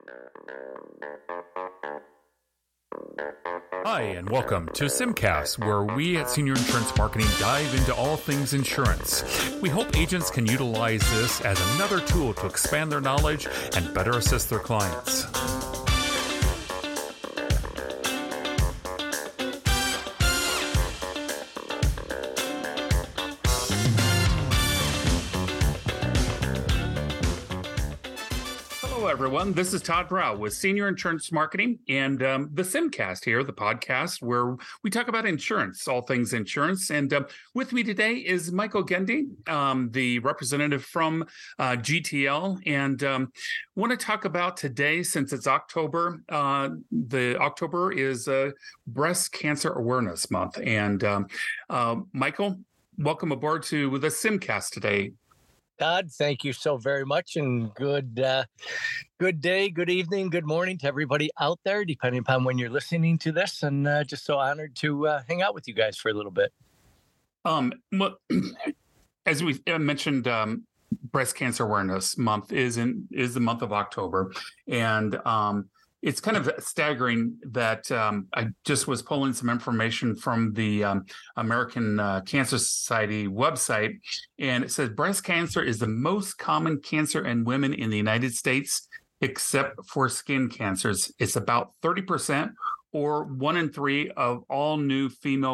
Hi, and welcome to Simcast, where we at Senior Insurance Marketing dive into all things insurance. We hope agents can utilize this as another tool to expand their knowledge and better assist their clients. Hello, everyone. This is Todd Brow with Senior Insurance Marketing and the Simcast here, the podcast where we talk about insurance, all things insurance. And with me today is Michael Gendy, the representative from GTL. And want to talk about today, since it's October, the October is Breast Cancer Awareness Month. And Michael, welcome aboard to the Simcast today. Todd, thank you so very much, and good day, good evening, good morning to everybody out there, depending upon when you're listening to this, and just so honored to hang out with you guys for a little bit. Well, as we mentioned, Breast Cancer Awareness Month is the month of October, and it's kind of staggering that I just was pulling some information from the American Cancer Society website, and it says breast cancer is the most common cancer in women in the United States, except for skin cancers. It's about 30%, or 1 in 3 of all new female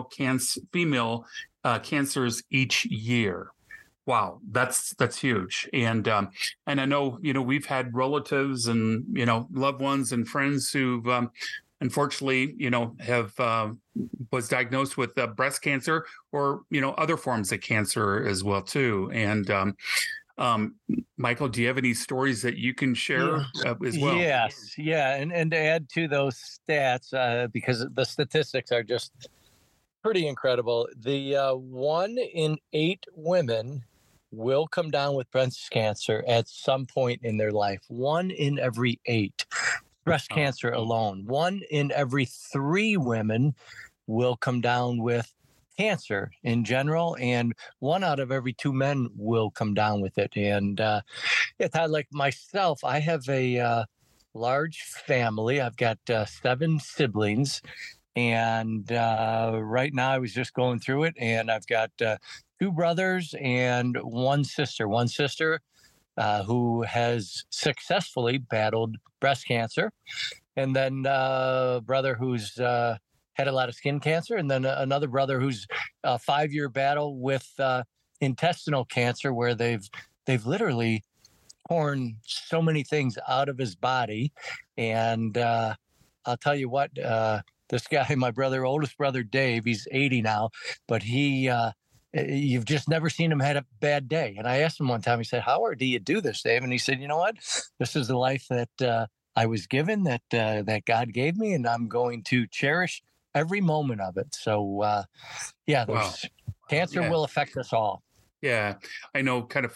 cancers each year. Wow, that's huge. And I know, we've had relatives and, loved ones and friends who've unfortunately, have was diagnosed with breast cancer or, other forms of cancer as well, too. And Michael, do you have any stories that you can share as well? Yes. Yeah. And to add to those stats, because the statistics are just pretty incredible. The 1 in 8 women will come down with breast cancer at some point in their life. 1 in every 8. Breast cancer alone. 1 in every 3 women will come down with cancer in general, and 1 out of every 2 men will come down with it. And like myself, I have a large family. I've got 7 siblings. And right now I was just going through it, and I've got 2 brothers and 1 sister. One sister who has successfully battled breast cancer, and then a brother who's had a lot of skin cancer, and then another brother who's a 5-year battle with intestinal cancer, where they've literally torn so many things out of his body. And I'll tell you what, this guy, my oldest brother, Dave, he's 80 now, but you've just never seen him had a bad day. And I asked him one time, he said, "How do you do this, Dave?" And he said, "You know what? This is the life that I was given, that God gave me, and I'm going to cherish every moment of it." So, cancer will affect us all. Yeah, I know kind of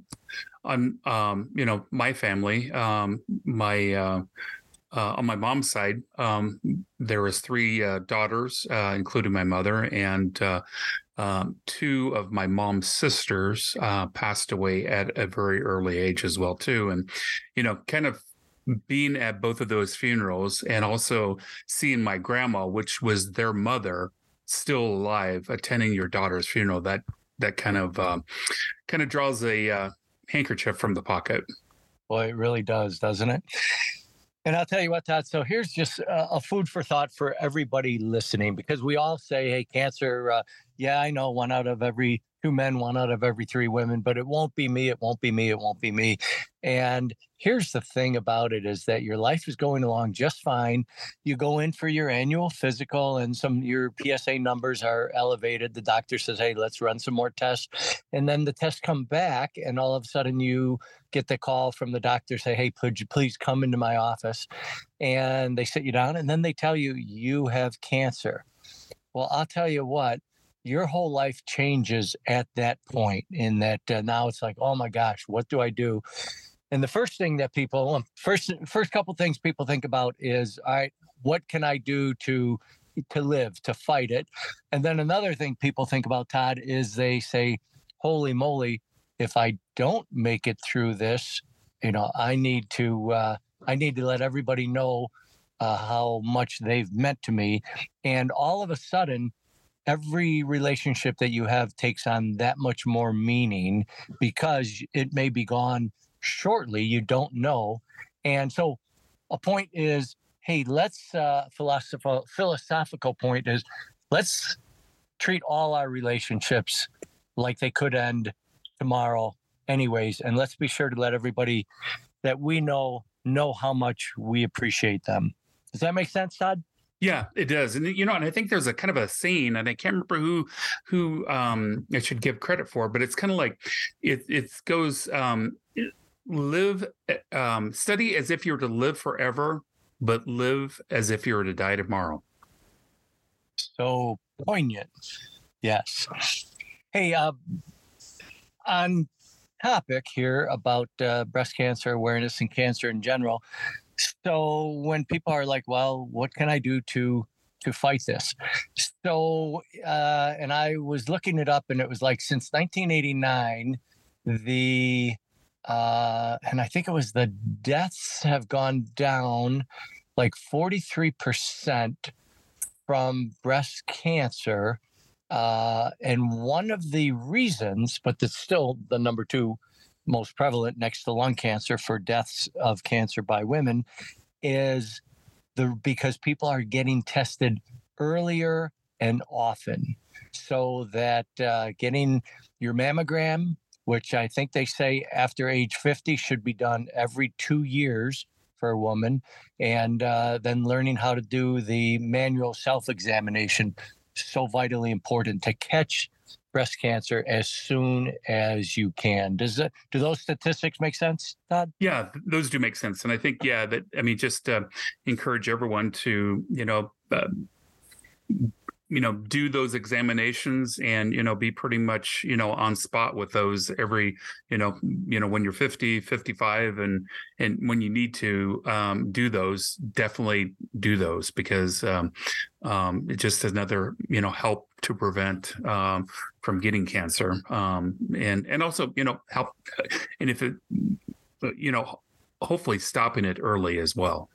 my family, on my mom's side, there was 3 daughters, including my mother, and 2 of my mom's sisters passed away at a very early age as well, too. And, kind of being at both of those funerals, and also seeing my grandma, which was their mother, still alive, attending your daughter's funeral, that kind of draws a handkerchief from the pocket. Boy, it really does, doesn't it? And I'll tell you what, Todd, so here's just a food for thought for everybody listening, because we all say, hey, cancer, I know 1 out of every 2 men, 1 out of every 3 women, but it won't be me, it won't be me, it won't be me. And here's the thing about it, is that your life is going along just fine. You go in for your annual physical, and your PSA numbers are elevated. The doctor says, hey, let's run some more tests. And then the tests come back, and all of a sudden you get the call from the doctor, say, hey, could you please come into my office? And they sit you down, and then they tell you, you have cancer. Well, I'll tell you what, your whole life changes at that point, in that now it's like, oh my gosh, what do I do? And the first thing that first couple things people think about is, all right, what can I do to live, to fight it? And then another thing people think about, Todd, is they say, holy moly, if I don't make it through this, I need to I need to let everybody know how much they've meant to me. And all of a sudden, every relationship that you have takes on that much more meaning because it may be gone shortly. You don't know. And so a point is, hey, let's philosophical point is, let's treat all our relationships like they could end tomorrow anyways. And let's be sure to let everybody that we know how much we appreciate them. Does that make sense, Todd? Yeah, it does. And and I think there's a kind of a saying, and I can't remember who I should give credit for, but it's kind of like it goes live study as if you were to live forever, but live as if you were to die tomorrow. So poignant. Yes. Hey, on topic here about breast cancer awareness and cancer in general. So when people are like, well, what can I do to fight this? So, and I was looking it up, and it was like since 1989, and I think it was the deaths have gone down like 43% from breast cancer. And one of the reasons, but it's still the number 2 most prevalent next to lung cancer for deaths of cancer by women, is because people are getting tested earlier and often. So that getting your mammogram, which I think they say after age 50 should be done every 2 years for a woman, and then learning how to do the manual self-examination, so vitally important to catch breast cancer as soon as you can. Do those statistics make sense, Todd? Yeah, those do make sense. And I think, just encourage everyone to, do those examinations and, be pretty much, on spot with those every, when you're 50, 55, and when you need to do those, definitely do those, because it just another, help to prevent from getting cancer, and also, help, and if it, hopefully stopping it early as well.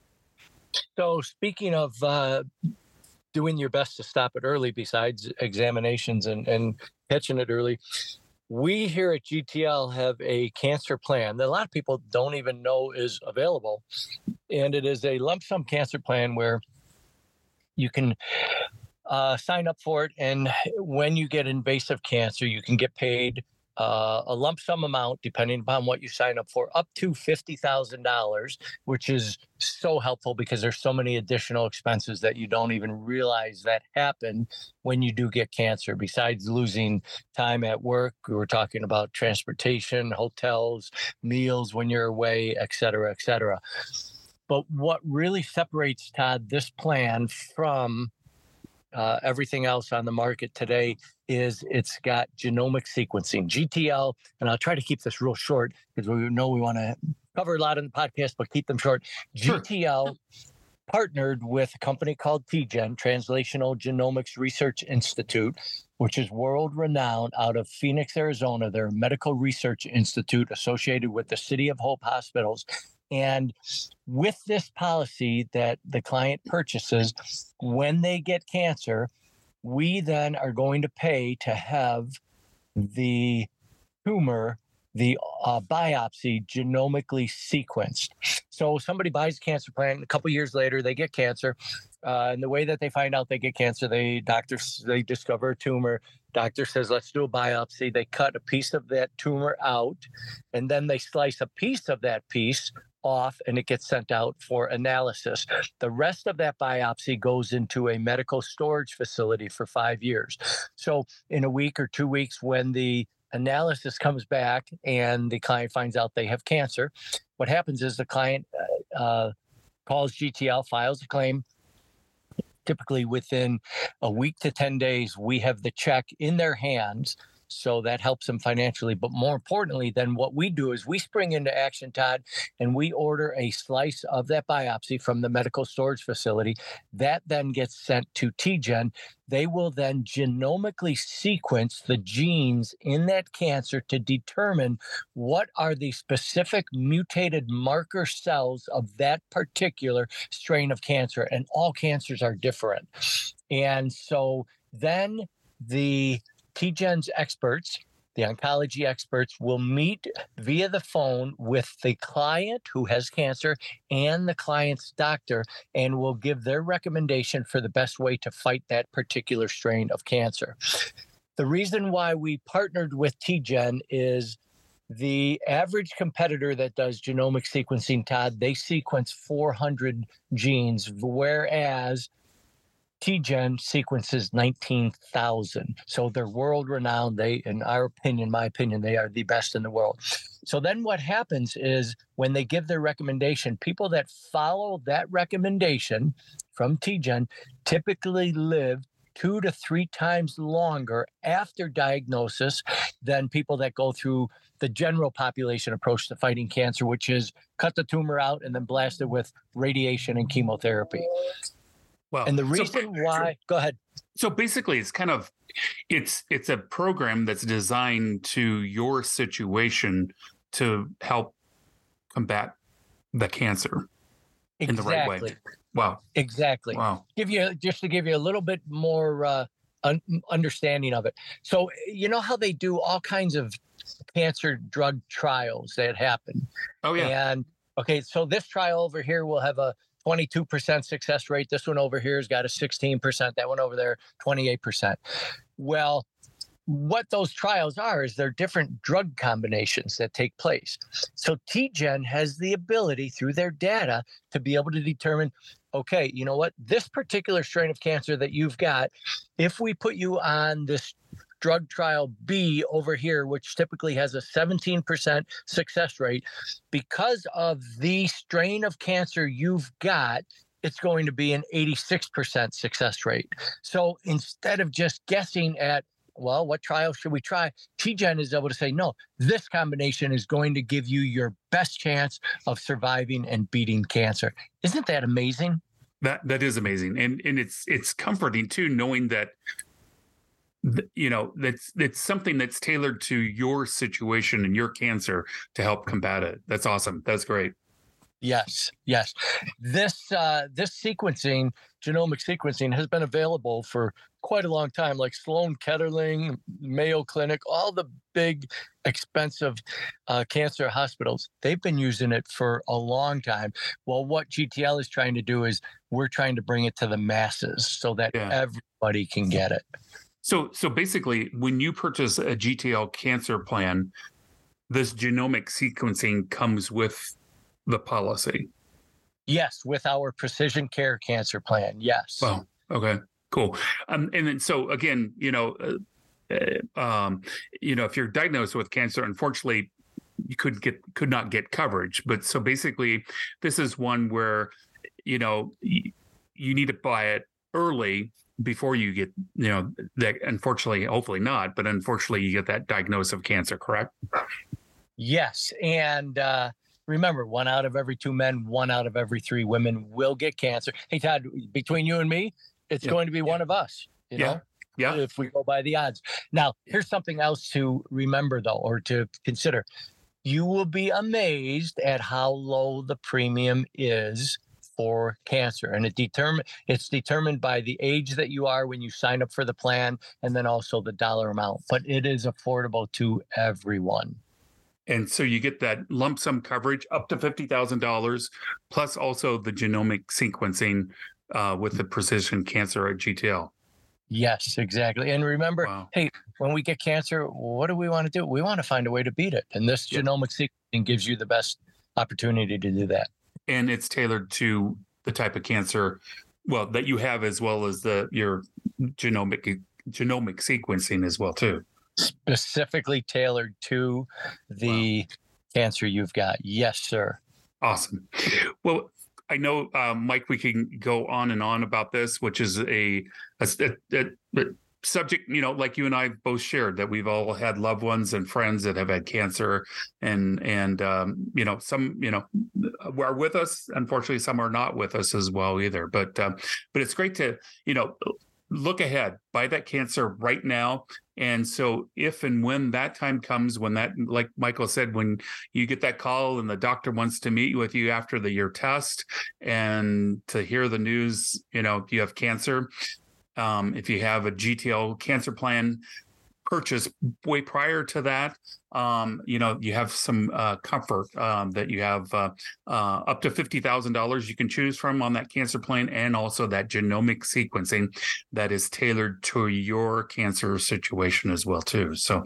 So speaking of doing your best to stop it early, besides examinations and catching it early, we here at GTL have a cancer plan that a lot of people don't even know is available. And it is a lump sum cancer plan where you can sign up for it. And when you get invasive cancer, you can get paid a lump sum amount, depending upon what you sign up for, up to $50,000, which is so helpful because there's so many additional expenses that you don't even realize that happen when you do get cancer. Besides losing time at work, we were talking about transportation, hotels, meals when you're away, et cetera, et cetera. But what really separates, Todd, this plan from everything else on the market today is it's got genomic sequencing, GTL, and I'll try to keep this real short because we know we want to cover a lot in the podcast, but keep them short. Sure. GTL partnered with a company called TGen, Translational Genomics Research Institute, which is world renowned out of Phoenix, Arizona. They're a medical research institute associated with the City of Hope hospitals. And with this policy that the client purchases, when they get cancer, we then are going to pay to have the tumor, the biopsy, genomically sequenced. So somebody buys a cancer plan, a couple years later, they get cancer. And the way that they find out they get cancer, they discover a tumor. Doctor says, let's do a biopsy. They cut a piece of that tumor out, and then they slice a piece of that piece off, and it gets sent out for analysis. The rest of that biopsy goes into a medical storage facility for 5 years. So in a week or 2 weeks, when the analysis comes back and the client finds out they have cancer, what happens is the client calls GTL, files a claim. Typically within a week to 10 days, we have the check in their hands So that helps them financially. But more importantly, then what we do is we spring into action, Todd, and we order a slice of that biopsy from the medical storage facility. That then gets sent to TGen. They will then genomically sequence the genes in that cancer to determine what are the specific mutated marker cells of that particular strain of cancer. And all cancers are different. And so then the TGen's experts, the oncology experts, will meet via the phone with the client who has cancer and the client's doctor, and will give their recommendation for the best way to fight that particular strain of cancer. The reason why we partnered with TGen is the average competitor that does genomic sequencing, Todd, they sequence 400 genes, whereas TGen sequences 19,000. So they're world renowned. They, in our opinion, my opinion, they are the best in the world. So then what happens is when they give their recommendation, people that follow that recommendation from TGen typically live 2 to 3 times longer after diagnosis than people that go through the general population approach to fighting cancer, which is cut the tumor out and then blast it with radiation and chemotherapy. Well, and the reason why, go ahead. So basically, it's kind of it's a program that's designed to your situation to help combat the cancer in the right way. Wow. Exactly. Wow. To give you a little bit more understanding of it. So you know how they do all kinds of cancer drug trials that happen. Oh yeah. And okay, so this trial over here will have a 22% success rate. This one over here has got a 16%. That one over there, 28%. Well, what those trials are is they're different drug combinations that take place. So TGen has the ability through their data to be able to determine, okay, you know what, this particular strain of cancer that you've got, if we put you on this drug trial B over here, which typically has a 17% success rate, because of the strain of cancer you've got, it's going to be an 86% success rate. So instead of just guessing at, well, what trial should we try? TGen is able to say, no, this combination is going to give you your best chance of surviving and beating cancer. Isn't that amazing? That is amazing. And it's comforting too, knowing that that's something that's tailored to your situation and your cancer to help combat it. That's awesome. That's great. Yes. This sequencing, genomic sequencing, has been available for quite a long time, like Sloan Kettering, Mayo Clinic, all the big, expensive cancer hospitals. They've been using it for a long time. Well, what GTL is trying to do is we're trying to bring it to the masses so that everybody can get it. So basically, when you purchase a GTL cancer plan, this genomic sequencing comes with the policy. Yes, with our Precision Care Cancer Plan. Yes. Wow. Okay. Cool. And then so again, if you're diagnosed with cancer, unfortunately, you could not get coverage. But so basically, this is one where you need to buy it early before you get that. Unfortunately, hopefully not, but unfortunately, you get that diagnosis of cancer. Correct? Yes, and remember, 1 out of every 2 men, 1 out of every 3 women will get cancer. Hey, Todd, between you and me, it's going to be one of us. You know, if we go by the odds. Now, here's something else to remember, though, or to consider. You will be amazed at how low the premium is for cancer, and it's determined by the age that you are when you sign up for the plan, and then also the dollar amount. But it is affordable to everyone. And so you get that lump sum coverage up to $50,000, plus also the genomic sequencing with the Precision Cancer at GTL. Yes, exactly. And remember, hey, when we get cancer, what do we want to do? We want to find a way to beat it. And this genomic sequencing gives you the best opportunity to do that. And it's tailored to the type of cancer, that you have, as well as your genomic sequencing as well, too. Specifically tailored to the cancer you've got. Yes, sir. Awesome. Well, I know, Mike, we can go on and on about this, which is a subject, like you and I both shared, that we've all had loved ones and friends that have had cancer, and some are with us. Unfortunately, some are not with us as well either. But it's great to look ahead, buy that cancer right now. And so if and when that time comes, when that, like Michael said, when you get that call and the doctor wants to meet with you after your test and to hear the news, you have cancer. If you have a GTL cancer plan purchase way prior to that, you have some comfort that you have up to $50,000 you can choose from on that cancer plan, and also that genomic sequencing that is tailored to your cancer situation as well too. So,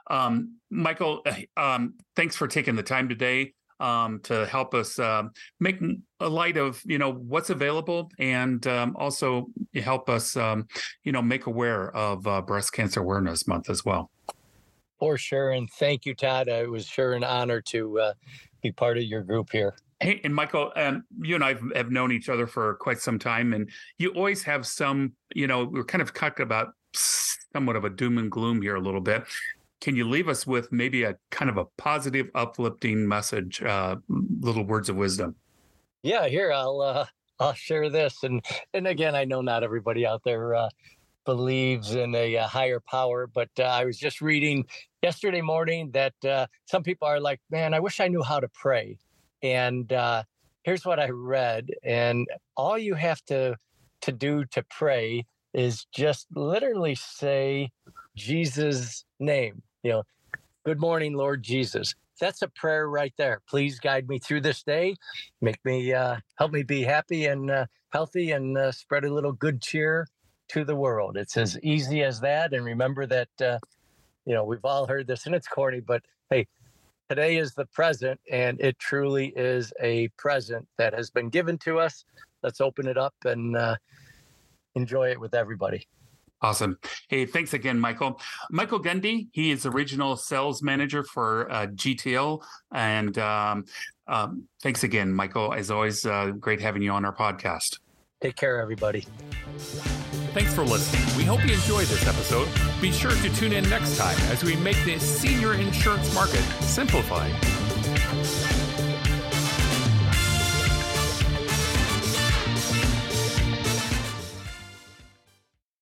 Michael, thanks for taking the time today to help us make a light of what's available, and also help us make aware of Breast Cancer Awareness Month as well. For sure, and thank you, Todd. It was sure an honor to be part of your group here. Hey, and Michael, you and I have known each other for quite some time, and you always have some, we're kind of talking about somewhat of a doom and gloom here a little bit. Can you leave us with maybe a kind of a positive, uplifting message, little words of wisdom? Yeah, here, I'll share this. And again, I know not everybody out there believes in a higher power, but I was just reading yesterday morning that some people are like, man, I wish I knew how to pray. And here's what I read. And all you have to do to pray is just literally say Jesus' name. Good morning, Lord Jesus. That's a prayer right there. Please guide me through this day. Make me, help me be happy and healthy, and spread a little good cheer to the world. It's as easy as that. And remember that, we've all heard this, and it's corny, but hey, today is the present, and it truly is a present that has been given to us. Let's open it up and enjoy it with everybody. Awesome. Hey, thanks again, Michael. Michael Gundy, he is the regional sales manager for GTL. And thanks again, Michael. As always, great having you on our podcast. Take care, everybody. Thanks for listening. We hope you enjoyed this episode. Be sure to tune in next time as we make the senior insurance market simplified.